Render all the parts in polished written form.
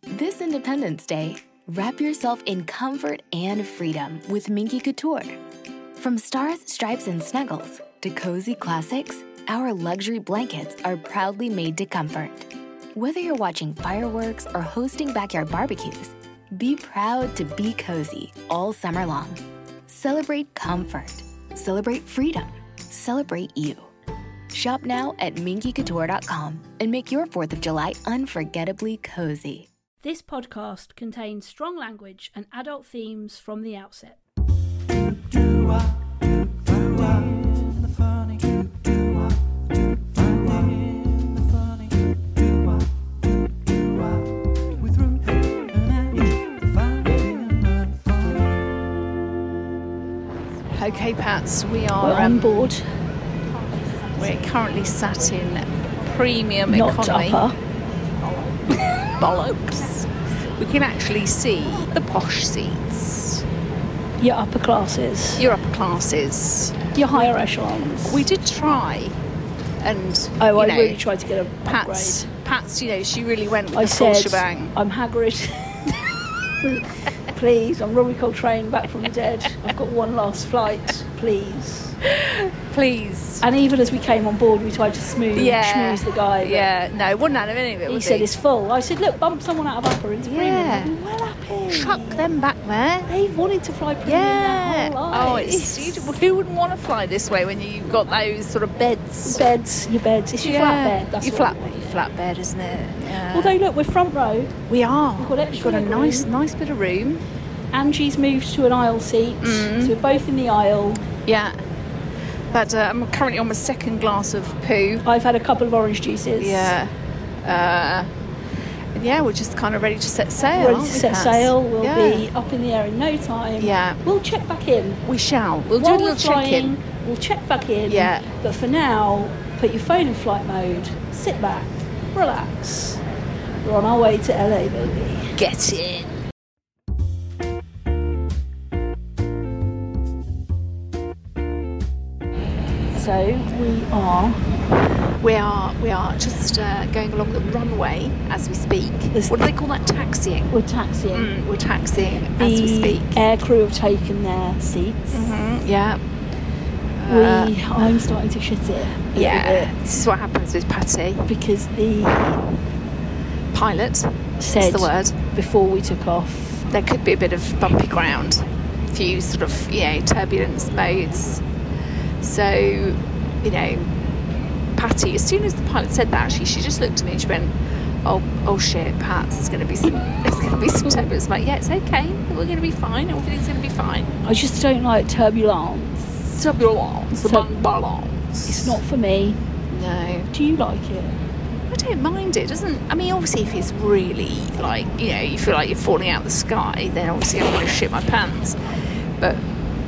This Independence Day, wrap yourself in comfort and freedom with Minky Couture. From stars, stripes, and snuggles to cozy classics, our luxury blankets are proudly made to comfort. Whether you're watching fireworks or hosting backyard barbecues, be proud to be cozy all summer long. Celebrate comfort. Celebrate freedom. Celebrate you. Shop now at minkycouture.com and make your 4th of July unforgettably cozy. This podcast contains strong language and adult themes from the outset. Okay, Pats, we're on board. We're currently sat in premium economy. Not upper. Bollocks. We can actually see the posh seats. Your upper classes. Your upper classes. Your higher echelons. We did try, and I really tried to get a Pats, she really went with the full shebang. I'm Hagrid. Please, I'm Robbie Coltrane back from the dead. I've got one last flight, please. Please. And even as we came on board, we tried to schmooze the guy. Yeah, no, it wouldn't have any of it. He said it's full. I said, look, bump someone out of upper into premium. Well happy. Chuck them back there. They've wanted to fly premium their whole lives. Who wouldn't want to fly this way when you've got those sort of beds? Your beds. It's your flat bed. That's your flat bed, isn't it? Yeah. Although, look, we're front row. We are. We've got a nice bit of room. Angie's moved to an aisle seat, so we're both in the aisle. Yeah. But I'm currently on my second glass of poo. I've had a couple of orange juices. Yeah. We're just kind of ready to set sail. We'll be up in the air in no time. Yeah. We'll check back in. We shall. We'll do a little check-in. We'll check back in. Yeah. But for now, put your phone in flight mode, sit back, relax. We're on our way to LA, baby. Get in. So we are just going along the runway as we speak. What do they call that? Taxiing. We're taxiing. We're taxiing as we speak. The air crew have taken their seats. Mm-hmm. Yeah. I'm starting to shit it. Yeah. This is what happens with Patty. Because the pilot said the word before we took off there could be a bit of bumpy ground, a few sort of turbulence modes. So, Patty, as soon as the pilot said that, she just looked at me and she went, "Oh shit, Pat, there's going to be some turbulence." I'm like, yeah, it's okay. We're going to be fine. Everything's going to be fine. I just don't like turbulence. Turbulence. It's not for me. No. Do you like it? I don't mind it. Obviously, if it's really you feel like you're falling out of the sky, then obviously I'm going to shit my pants. But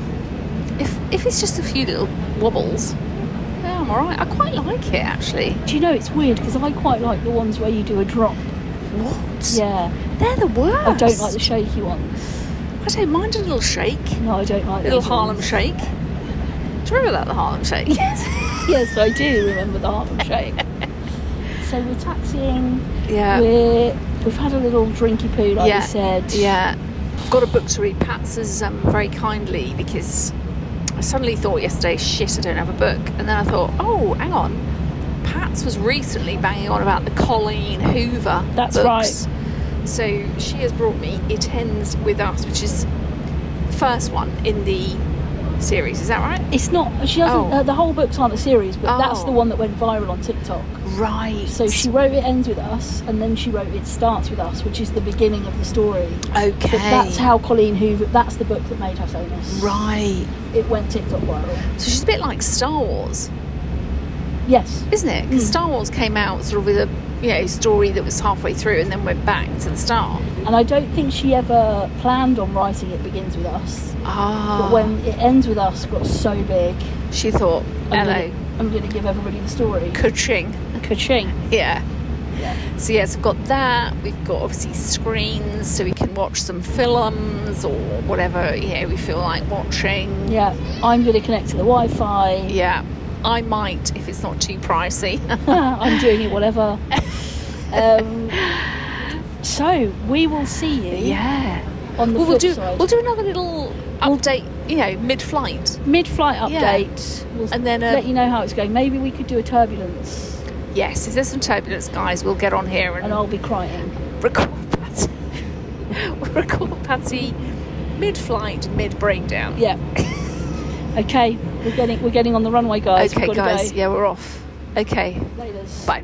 if it's just a few little wobbles, yeah, I'm alright. I quite like it, actually. Do you know, it's weird because I quite like the ones where you do a drop. What? Yeah. They're the worst. I don't like the shaky ones. I don't mind a little shake. No, I don't like a little Harlem shake. Do you remember the Harlem shake? Yes, I do remember the Harlem shake. So we're taxiing. Yeah. We've had a little drinky poo, like we said. Yeah. I've got a book to read. Pat's has very kindly, because I suddenly thought yesterday, shit, I don't have a book. And then I thought, oh, hang on. Pat's was recently banging on about the Colleen Hoover That's books. Right. So she has brought me It Ends With Us, which is the first one in the series. Is that right? It's not. She hasn't. The whole book's aren't a series, but that's the one that went viral on TikTok. Right. So she wrote It Ends With Us, and then she wrote It Starts With Us, which is the beginning of the story. Okay. But that's how Colleen Hoover. That's the book that made her famous. Right. It went TikTok viral. So she's a bit like Star Wars. Yes. Isn't it? Because Star Wars came out sort of with a story that was halfway through and then went back to the start. And I don't think she ever planned on writing It Begins With Us. But when It Ends With Us got so big, she thought, I'm going to give everybody the story. Ka-ching. Yeah. So yes, we've got that. We've got obviously screens so we can watch some films or whatever we feel like watching. Yeah, I'm going to connect to the Wi-Fi. Yeah, I might if it's not too pricey. I'm doing it whatever. So we will see you on the flip side. We'll do another little update, mid-flight. Mid-flight Yeah. update. We'll And then, let you know how it's going. Maybe we could do a turbulence. Yes, if there's some turbulence, guys, we'll get on here And I'll be crying. record Patty. We'll record Patty mid-flight, mid-breakdown. Yeah. Okay, we're getting on the runway, guys. Okay, We've got to guys. go. Yeah, we're off. Okay. Laters. Bye.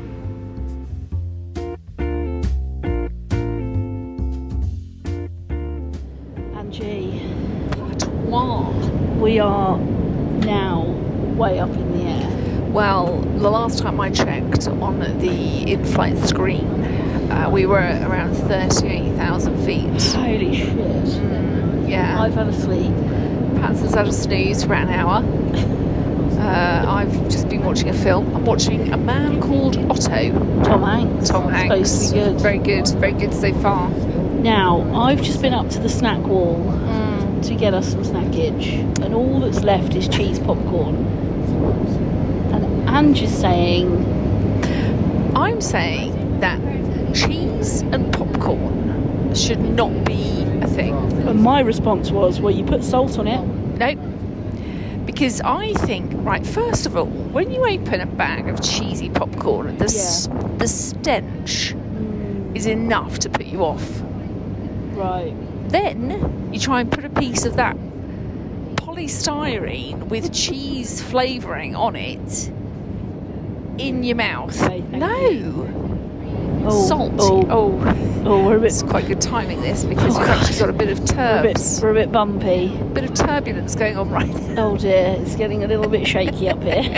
Angie, Wow. we are now way up in the air. Well, the last time I checked on the in-flight screen, we were around 38,000 feet. Holy shit. Yeah. I've had a sleep. Pats has had a snooze for an hour. I've just been watching a film. I'm watching A Man Called Otto. Tom Hanks. Tom Hanks. Supposed to be good. Very good so far. Now, I've just been up to the snack wall to get us some snackage, and all that's left is cheese popcorn. And Ange is saying... I'm saying that cheese and popcorn should not be a thing. And my response was, well, you put salt on it. No. Because I think, right, first of all, when you open a bag of cheesy popcorn, the stench is enough to put you off. Right. Then you try and put a piece of that polystyrene with cheese flavouring on it in your mouth. Okay, thank No. Salty. Oh, we're a bit... It's quite good timing this because you've actually got a bit of turbs. We're a bit bumpy. Bit of turbulence going on right now. Oh dear, it's getting a little bit shaky up here.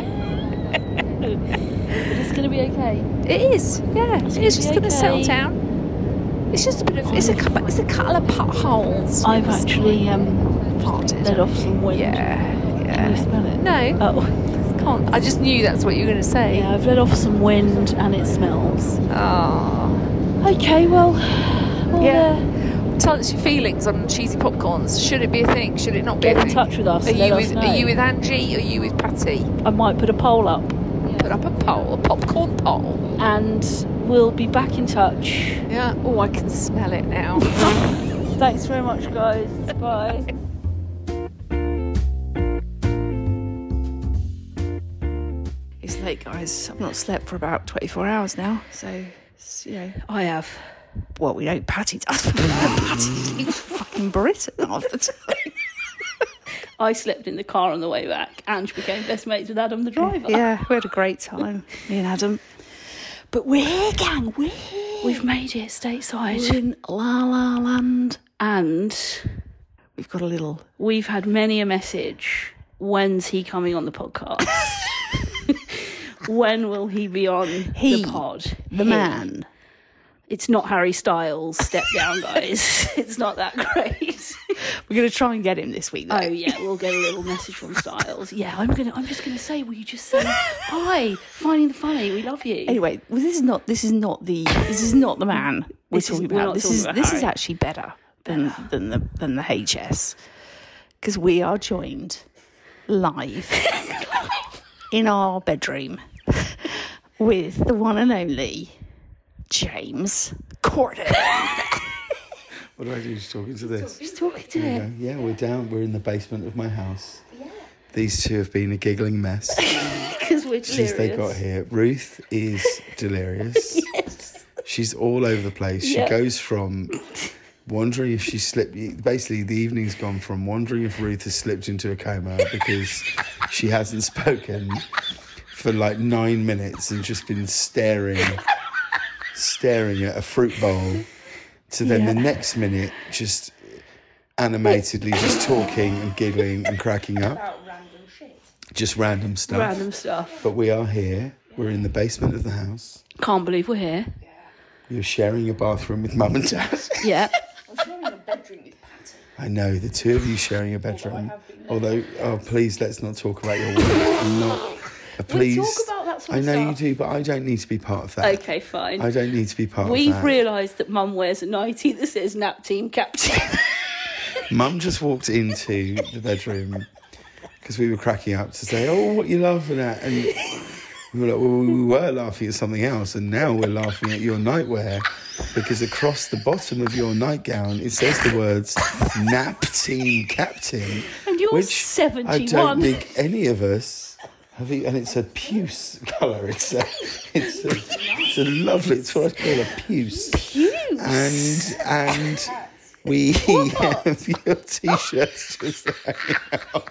But it's going to be okay. It is, yeah. It's just going to settle down. It's just a bit of. It's a couple of potholes. I've actually farted. let off some wind. Yeah. Can you smell it? No. Oh. Can't. I just knew that's what you were going to say. Yeah, I've let off some wind and it smells. Oh. Okay, well, Yeah. Tell us your feelings on cheesy popcorns. Should it be a thing? Should it not be get a in thing? touch with us. Are Let you us with know. Are you with Angie? Or are you with Patty? I might put a poll up. Put up a poll, a popcorn poll. And we'll be back in touch. Yeah. Oh, I can smell it now. Thanks very much, guys. Bye. It's late, guys. I've not slept for about 24 hours now, so I have. Well, we don't. Patty does. Patty's fucking Britain half the time. I slept in the car on the way back. Ange became best mates with Adam, the driver. Yeah, we had a great time, me and Adam. But we've made it stateside. We're in La La Land, And we've got a little. we've had many a message. When's he coming on the podcast? When will he be on the pod? The man. It's not Harry Styles. Step down, guys. It's not that great. We're going to try and get him this week, though. Oh yeah, we'll get a little message from Styles. Yeah, I'm just gonna say, will you just say hi? Finding the funny, we love you. Anyway, well, this is not the man we're talking about. This is actually better than the HS, because we are joined live in our bedroom with the one and only James Corden. What do I do? Just talking to this? Just talking to him. Yeah, we're down. We're in the basement of my house. Yeah. These two have been a giggling mess Because we're delirious. since they got here. Ruth is delirious. Yes. She's all over the place. She Yeah. goes from wondering if she slipped. Basically, the evening's gone from wondering if Ruth has slipped into a coma because she hasn't spoken for like 9 minutes and just been staring at a fruit bowl, to then the next minute just animatedly just talking and giggling and cracking up. About random shit. Just random stuff. Random stuff. But we are here. We're in the basement of the house. Can't believe we're here. You're sharing a bathroom with Mum and Dad. Yeah. I'm sharing a bedroom with Patty. I know, the two of you sharing a bedroom. Although, please, let's not talk about your work. I'm not. Please. We talk about that sort I of know stuff. you do, but I don't need to be part of that. Okay, fine. I don't need to be part of We've that. realised that Mum wears a nightie that says Nap Team Captain. Mum just walked into the bedroom because we were cracking up to say, "Oh, what you laughing at?" And We were like, well, we were laughing at something else, and now we're laughing at your nightwear, because across the bottom of your nightgown it says the words "Nap Team Captain," And you're which 71. I don't think any of us have. And it's a puce colour. It's a lovely. It's what I call a puce. Puce. And we have your t-shirts just hanging out.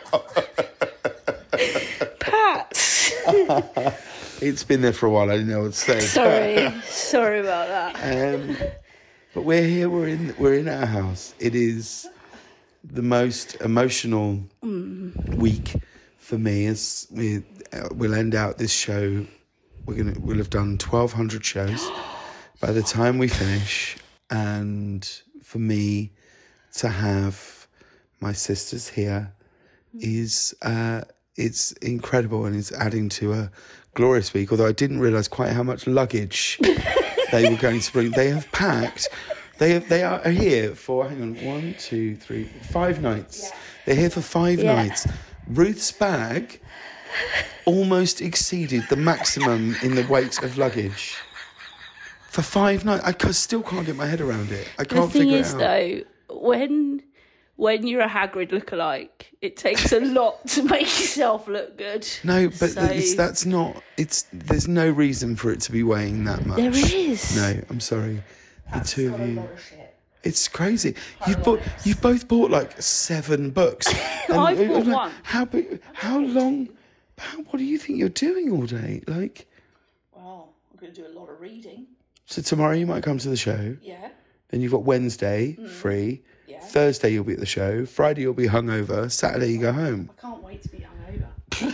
Pat. It's been there for a while. I didn't know what to say. Sorry about that. But we're here. We're in our house. It is the most emotional week for me. As we'll end out this show, we'll have done 1,200 shows by the time we finish, and for me to have my sisters here is it's incredible, and it's adding to a glorious week. Although I didn't realise quite how much luggage they were going to bring. They have packed. They are here for 5 nights. Yeah. They're here for 5 nights. Ruth's bag almost exceeded the maximum in the weight of luggage. For 5 nights, I still can't get my head around it. I can't figure it out. The thing is, though, when you're a Hagrid lookalike, it takes a lot to make yourself look good. No, but there's no reason for it to be weighing that much. There is. No, I'm sorry. The two of you. It's crazy. You've both bought like 7 books. I've bought one. How long? What do you think you're doing all day? Like. Well, I'm going to do a lot of reading. So tomorrow you might come to the show. Yeah. Then you've got Wednesday free. Yeah. Thursday you'll be at the show. Friday you'll be hungover. Saturday you go home. I can't wait to be hungover.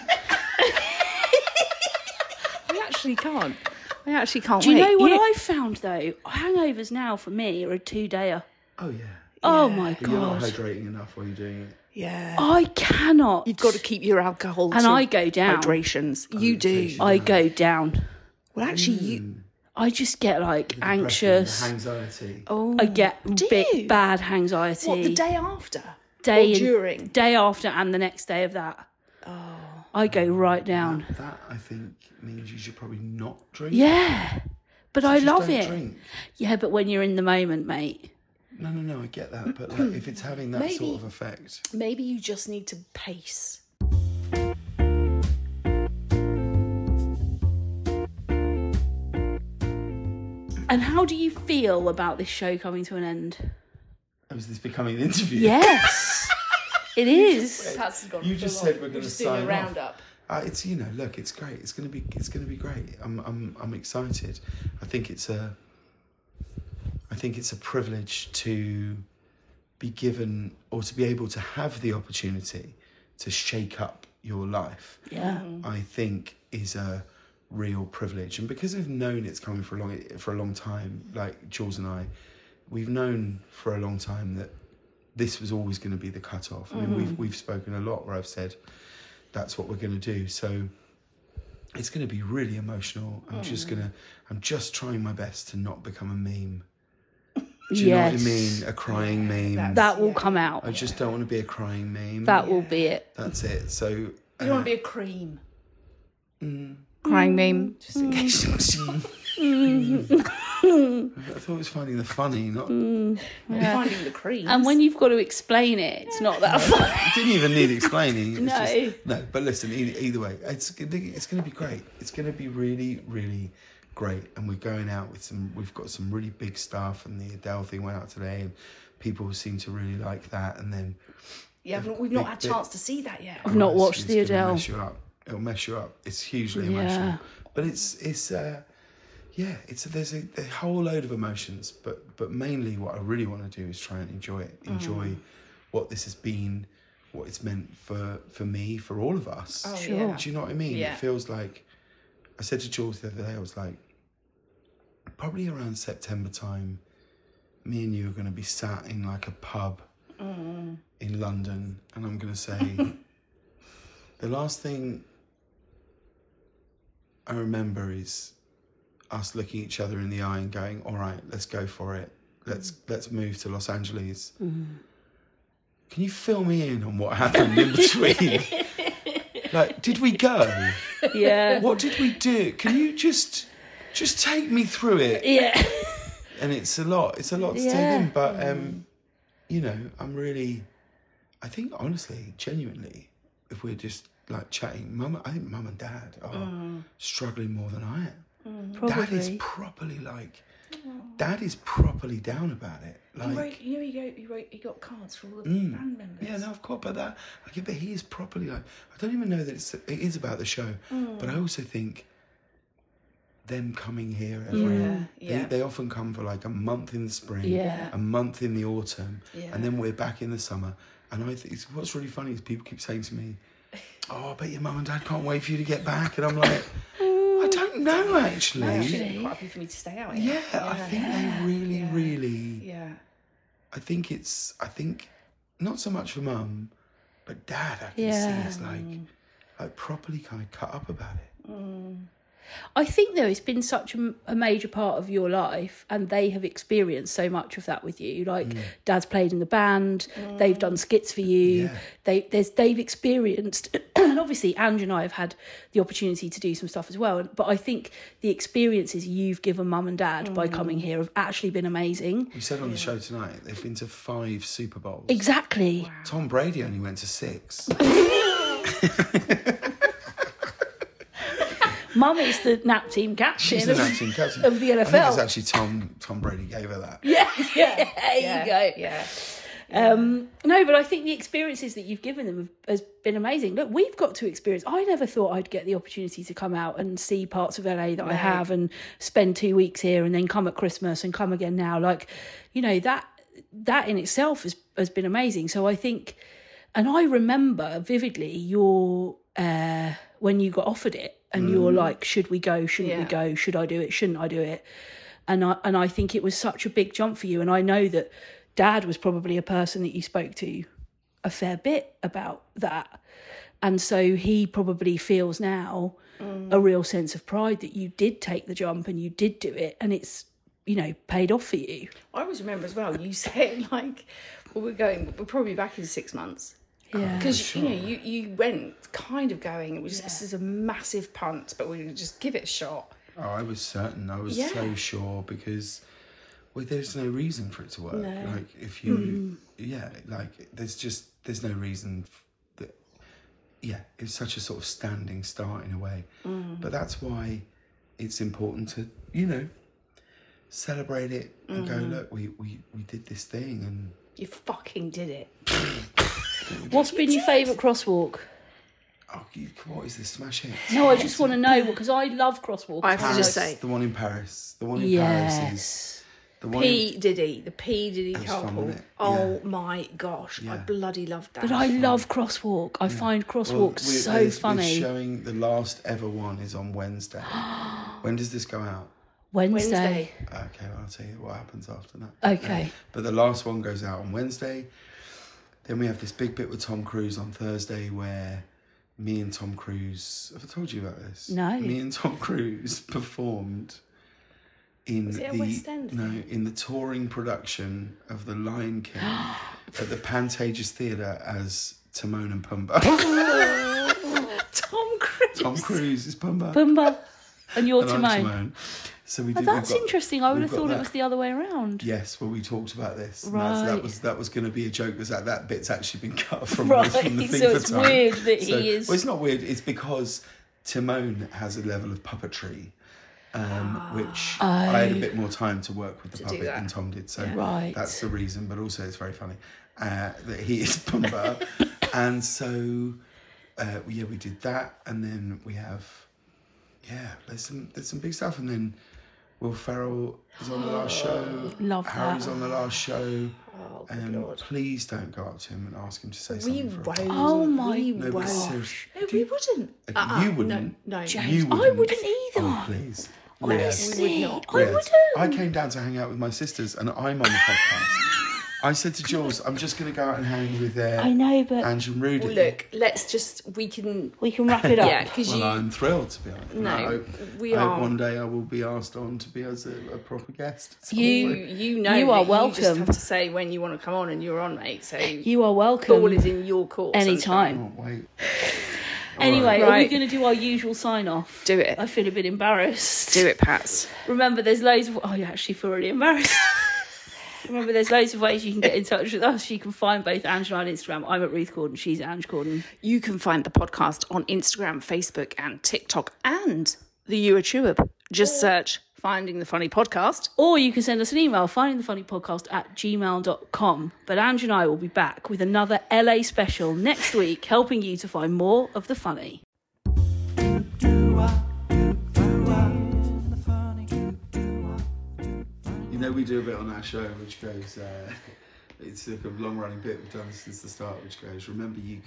I actually can't. Do you know what I found though? Hangovers now for me are a 2-dayer. Oh yeah. Oh my God. You're not God. hydrating enough while you're doing it. Yeah. I cannot. You've got to keep your alcohol and I go down. Hydrations. You do. I go down. Well, actually, I just get like anxious. Anxiety. Oh, I get bad anxiety. What, the day after? During? Day after and the next day of that. Oh. I go right down. That I think means you should probably not drink. Yeah. But I love it. Drink. Yeah, but when you're in the moment, mate. No, I get that. But like, if it's having that sort of effect. Maybe you just need to pace. And how do you feel about this show coming to an end? Oh, is this becoming an interview? Yes. It is. You just said we're going to sign a roundup. It's look, it's great. It's going to be great. I'm excited. I think it's a privilege to be given or to be able to have the opportunity to shake up your life. Yeah. I think is a real privilege, and because I've known it's coming for a long time, like Jules and I, we've known for a long time that this was always going to be the cutoff. I mean, we've spoken a lot where I've said that's what we're going to do. So it's going to be really emotional. I'm just trying my best to not become a meme. Do you know what I mean? A crying meme. That will come out. I just don't want to be a crying meme. That will be it. That's it. So you don't want to be a cream. Crying meme. Just in case. I thought it was finding the funny, not finding the cream. And when you've got to explain it, it's not that fun. It didn't even need explaining. No. No, but listen, either way, it's going to be great. It's going to be really, really great. And we're going out with we've got some really big stuff, and the Adele thing went out today, and people seem to really like that. And then we've not had a chance to see that yet. I've not watched the Adele. It'll mess you up. It's hugely emotional, but there's a whole load of emotions, but mainly what I really want to do is try and enjoy it, enjoy what this has been, what it's meant for me, for all of us. Oh, sure. Do you know what I mean? Yeah. It feels like, I said to Jules the other day, I was like, probably around September time, me and you are going to be sat in like a pub in London, and I'm going to say, the last thing I remember is us looking each other in the eye and going, all right, let's go for it. Let's move to Los Angeles. Can you fill me in on what happened in between? Like, did we go? Yeah. What did we do? Can you just take me through it? Yeah. And it's a lot to take in, but you know, I think honestly, genuinely, if we're just like chatting, I think Mum and Dad are struggling more than I am. Probably. Dad is properly down about it. Like, he got cards for all the band members. yeah, no, of course, but he is properly like. I don't even know that it is about the show, but I also think them coming here they often come for like a month in the spring, a month in the autumn, and then we're back in the summer. And I think what's really funny is people keep saying to me, "Oh, I bet your Mum and Dad can't wait for you to get back," and I'm like, I don't know actually. They're quite happy for me to stay out here. I think they really. Yeah. I think not so much for Mum, but Dad, I can see is like properly kind of cut up about it. I think, though, it's been such a major part of your life, and they have experienced so much of that with you. Like, Dad's played in the band, they've done skits for you, they've experienced, and obviously Ange and I have had the opportunity to do some stuff as well. But I think the experiences you've given Mum and Dad by coming here have actually been amazing. We said on the show tonight, they've been to 5 Super Bowls. Exactly. Wow. Tom Brady only went to 6. Mum is the NAP team captain, She's the NAP team captain of the NFL. I think it's actually Tom Brady gave her that. Yeah, there you go. Yeah. No, but I think the experiences that you've given them has been amazing. Look, we've got to experience. I never thought I'd get the opportunity to come out and see parts of LA that I have and spend 2 weeks here and then come at Christmas and come again now. Like, you know, that in itself has been amazing. So I think, and I remember vividly your when you got offered it and you were like, should we go? Shouldn't we go? Should I do it? Shouldn't I do it? And I think it was such a big jump for you. And I know that Dad was probably a person that you spoke to a fair bit about that. And so he probably feels now a real sense of pride that you did take the jump and you did do it. And it's, you know, paid off for you. I always remember as well, you saying like, well, we're probably back in 6 months. Yeah. Because, you know, you went kind of going, it was this is a massive punt, but we're going to just give it a shot. Oh, I was certain. I was so sure because there's no reason for it to work. No. Like, if you, there's no reason that, it's such a sort of standing start in a way. But that's why it's important to, you know, celebrate it and go, look, we did this thing and... You fucking did it. What's been your favourite crosswalk? Oh, what is this smash hit? No, I just want to know because I love crosswalks. I have to just say, the one in Paris. The one in Paris is the one. The P Diddy carpool. Yeah. Oh my gosh, I bloody loved that. But I love crosswalk. I find crosswalks so funny. We're showing the last ever one is on Wednesday. When does this go out? Wednesday. Okay, well, I'll tell you what happens after that. Okay. But the last one goes out on Wednesday. Then we have this big bit with Tom Cruise on Thursday where me and Tom Cruise... Have I told you about this? No. Me and Tom Cruise performed in in the touring production of The Lion King at the Pantages Theatre as Timon and Pumbaa. Tom Cruise. Tom Cruise is Pumbaa. Pumbaa. And you're And I'm Timon. Timon. So we did. That's interesting. I would have thought it was the other way around. Yes, well, we talked about this. And Right. that was going to be a joke. Was that bit's actually been cut from, Right, from the thing so for it's time. weird that he is... Well, it's not weird. It's because Timon has a level of puppetry, which I had a bit more time to work with the puppet than Tom did. So that's the reason. But also, it's very funny that he is Pumbaa, and so we did that, and then we have there's some big stuff, and then Will Ferrell is on the last show. Love Harry's that. on the last show. Oh, good Lord. Please don't go up to him and ask him to say We something for us. won't. Oh my No, but gosh. seriously. No, we wouldn't. You wouldn't. No. James, You I wouldn't. wouldn't either. Oh, please. Honestly, We would not. I Riyadh. wouldn't. I came down to hang out with my sisters and I'm on the podcast. I said to Jules, I'm just going to go out and hang with I know, but Ange and Rudy. Well, look, let's just, we can wrap it up. Yeah, because Well, I'm thrilled to be honest. No, I hope one day I will be asked on to be as a proper guest. You know You are that welcome. You just have to say when you want to come on and you're on, mate. So You are welcome. ball is in your court. Anytime. I can't wait. Anyway, are we Right. going to do our usual sign-off? Do it. I feel a bit embarrassed. Do it, Pats. Remember, there's loads of... Oh, you actually feel really embarrassed. Remember, there's loads of ways you can get in touch with us. You can find both Ange and I on Instagram. I'm at Ruth Corden. She's at Ange Corden. You can find the podcast on Instagram, Facebook, and TikTok, and the YouTube. Just search Finding the Funny Podcast. Or you can send us an email, findingthefunnypodcast@gmail.com. But Ange and I will be back with another LA special next week, helping you to find more of the funny. You know, we do a bit on our show which goes, it's like a long running bit we've done since the start, which goes, remember you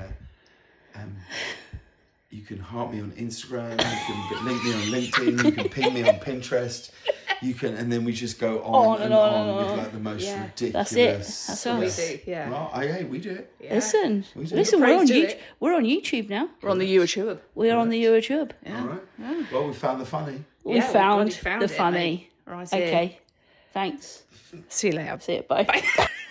can heart me on Instagram, you can link me on LinkedIn, you can ping me on Pinterest, you can, and then we just go on and on with like the most ridiculous. That's it. That's all we do. Yeah. Well, hey, we do it. Yeah. Listen, We do. we're on Praise to YouTube. it. We're on YouTube now. We're on the YouTube. We're on the YouTube. Yeah. All right. Well, we found the funny. We Yeah, found we found the it, funny. mate. Right here. Okay. Thanks. See you later. See you. Bye. Bye.